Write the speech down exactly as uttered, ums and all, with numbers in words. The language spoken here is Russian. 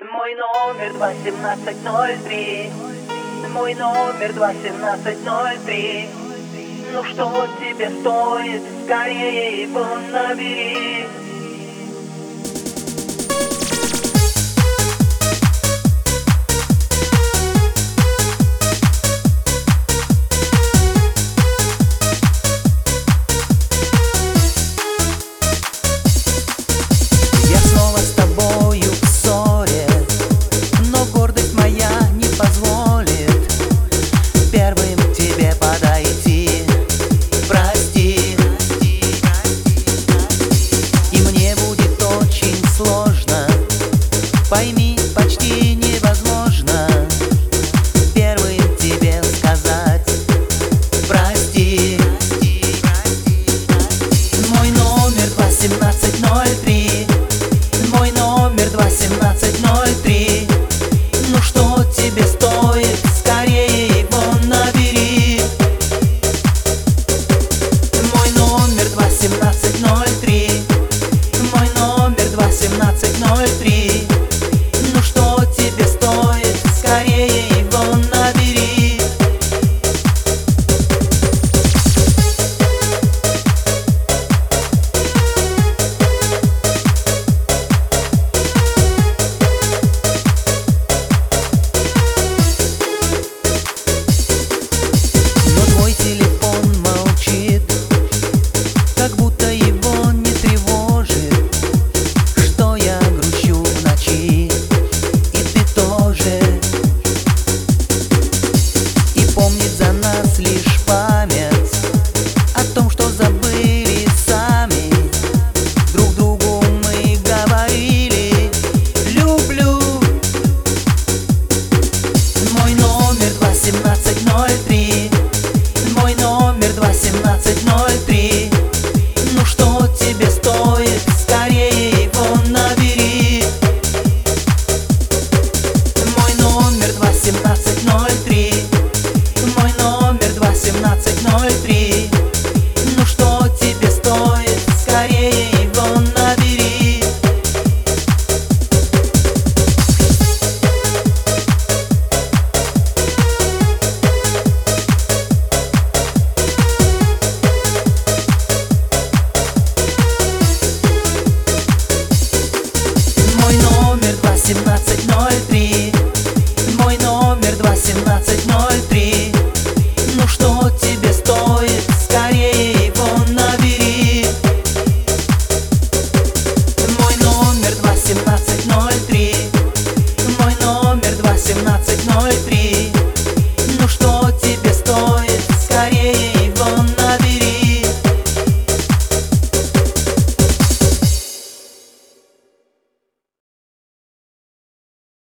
Мой номер два семнадцать ноль три. Мой номер два семнадцать ноль три. Ну что тебе стоит, скорее его набери. Я снова с тобою в ссоре, но гордость моя не позволит первым тебе подойти. Прости, и мне будет очень сложно, пойми, почти невозможно первым тебе сказать прости. Мой номер два семнадцать ноль три. Мой номер два семнадцать ноль три. Ну что тебе стоит, скорее его набери. Мой номер два семнадцать ноль три. Мой номер два семнадцать ноль три.